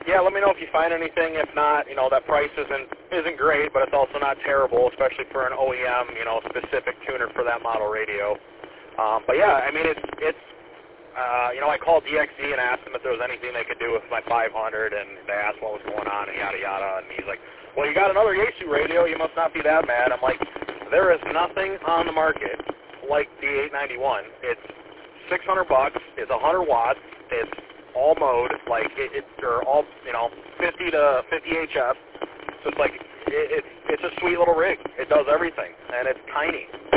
Yeah, let me know if you find anything. If not, that price isn't great, but it's also not terrible, especially for an OEM, specific tuner for that model radio. But yeah, I mean, I called DXE and asked them if there was anything they could do with my 500, and they asked what was going on and yada yada, and he's like, well, you got another Yaesu radio, you must not be that mad. I'm like, there is nothing on the market like the 891. It's $600, it's 100 watts, it's all mode, like they're all 50 to 50 HF. So it's like it's a sweet little rig. It does everything, and it's tiny.